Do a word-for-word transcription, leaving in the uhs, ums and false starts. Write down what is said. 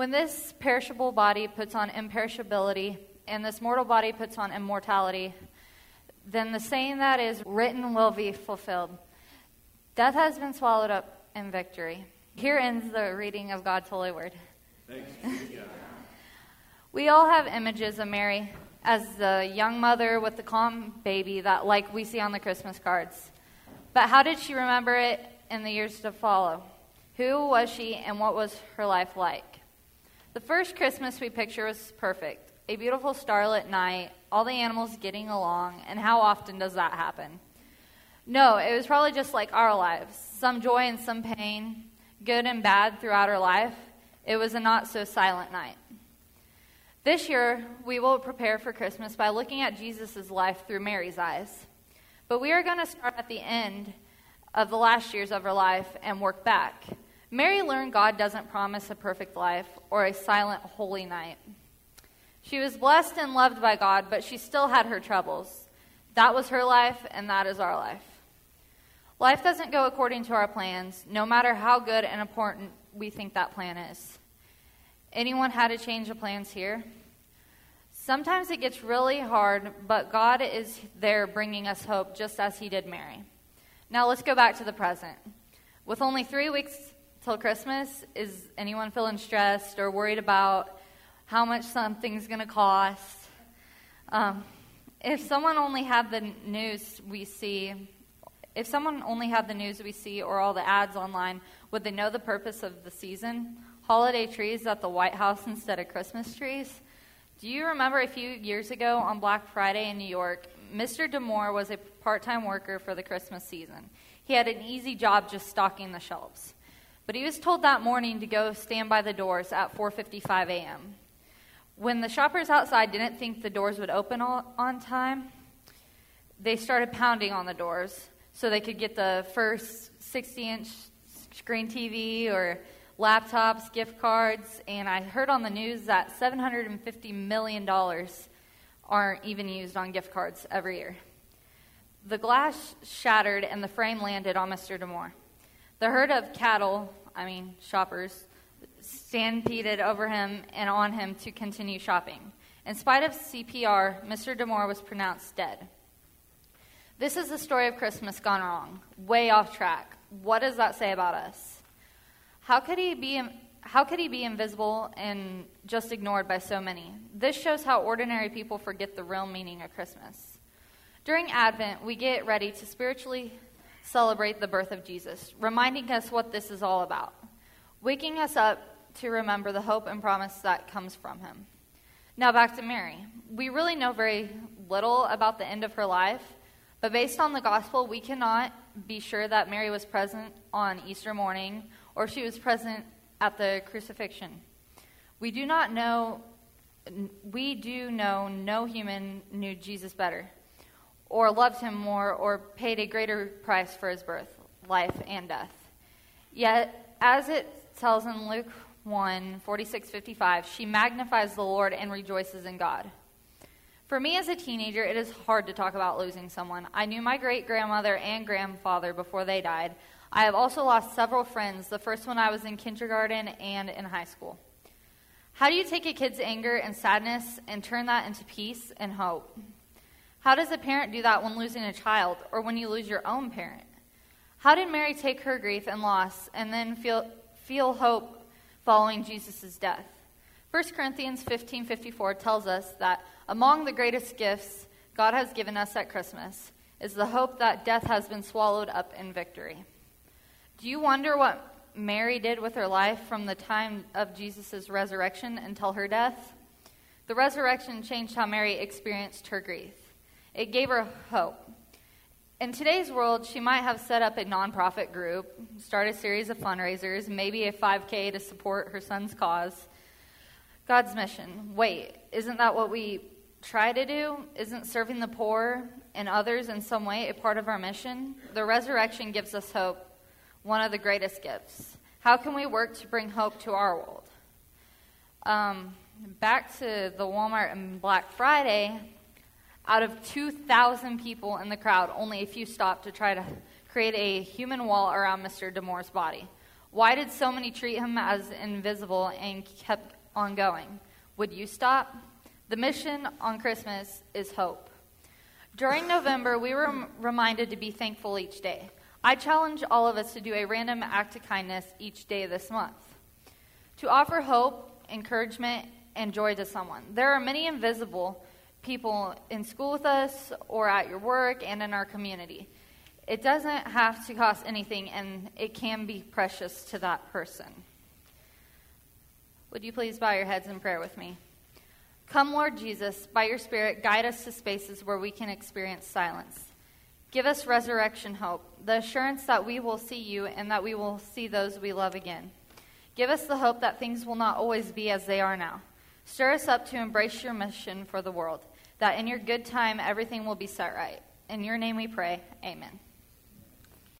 When this perishable body puts on imperishability, and this mortal body puts on immortality, then the saying that is written will be fulfilled. Death has been swallowed up in victory. Here ends the reading of God's holy word. Thanks. We all have images of Mary as the young mother with the calm baby that, like we see on the Christmas cards. But how did she remember it in the years to follow? Who was she and what was her life like? The first Christmas we picture was perfect. A beautiful starlit night, all the animals getting along, and how often does that happen? No, it was probably just like our lives. Some joy and some pain, good and bad throughout our life. It was a not-so-silent night. This year, we will prepare for Christmas by looking at Jesus' life through Mary's eyes. But we are going to start at the end of the last years of her life and work back. Mary learned God doesn't promise a perfect life or a silent, holy night. She was blessed and loved by God, but she still had her troubles. That was her life, and that is our life. Life doesn't go according to our plans, no matter how good and important we think that plan is. Anyone had to change the plans here? Sometimes it gets really hard, but God is there bringing us hope, just as he did Mary. Now let's go back to the present. With only three weeks till Christmas, is anyone feeling stressed or worried about how much something's going to cost? Um, if someone only had the news we see, if someone only had the news we see or all the ads online, would they know the purpose of the season? Holiday trees at the White House instead of Christmas trees? Do you remember a few years ago on Black Friday in New York, Mister DeMore was a part-time worker for the Christmas season. He had an easy job just stocking the shelves. But he was told that morning to go stand by the doors at four fifty-five a.m. When the shoppers outside didn't think the doors would open all, on time, they started pounding on the doors so they could get the first sixty-inch screen T V or laptops, gift cards, and I heard on the news that seven hundred fifty million dollars aren't even used on gift cards every year. The glass shattered and the frame landed on Mister DeMore. The herd of cattle, I mean shoppers, stampeded over him and on him to continue shopping. In spite of C P R, Mister DeMore was pronounced dead. This is the story of Christmas gone wrong, way off track. What does that say about us? How could he be, how could he be invisible and just ignored by so many? This shows how ordinary people forget the real meaning of Christmas. During Advent, we get ready to spiritually celebrate the birth of Jesus, reminding us what this is all about, waking us up to remember the hope and promise that comes from him. Now back to Mary. We really know very little about the end of her life, but based on the gospel, we cannot be sure that Mary was present on Easter morning or she was present at the crucifixion. We do not know, we do know no human knew Jesus better or loved him more or paid a greater price for his birth, life, and death. Yet, as it tells in Luke one, forty-six, fifty-five, she magnifies the Lord and rejoices in God. For me as a teenager, it is hard to talk about losing someone. I knew my great-grandmother and grandfather before they died. I have also lost several friends, the first when I was in kindergarten and in high school. How do you take a kid's anger and sadness and turn that into peace and hope? How does a parent do that when losing a child or when you lose your own parent? How did Mary take her grief and loss and then feel feel hope following Jesus' death? First Corinthians fifteen fifty-four tells us that among the greatest gifts God has given us at Christmas is the hope that death has been swallowed up in victory. Do you wonder what Mary did with her life from the time of Jesus' resurrection until her death? The resurrection changed how Mary experienced her grief. It gave her hope. In today's world, she might have set up a nonprofit group, start a series of fundraisers, maybe a five K to support her son's cause. God's mission. Wait, isn't that what we try to do? Isn't serving the poor and others in some way a part of our mission? The resurrection gives us hope, one of the greatest gifts. How can we work to bring hope to our world? Um, back to the Walmart and Black Friday, out of two thousand people in the crowd, only a few stopped to try to create a human wall around Mister DeMore's body. Why did so many treat him as invisible and kept on going? Would you stop? The mission on Christmas is hope. During November, we were reminded to be thankful each day. I challenge all of us to do a random act of kindness each day this month, to offer hope, encouragement, and joy to someone. There are many invisible people in school with us or at your work and in our community. It doesn't have to cost anything, and it can be precious to that person. Would you please bow your heads in prayer with me? Come, Lord Jesus, by your Spirit, guide us to spaces where we can experience silence. Give us resurrection hope, the assurance that we will see you and that we will see those we love again. Give us the hope that things will not always be as they are now. Stir us up to embrace your mission for the world, that in your good time everything will be set right. In your name we pray, amen.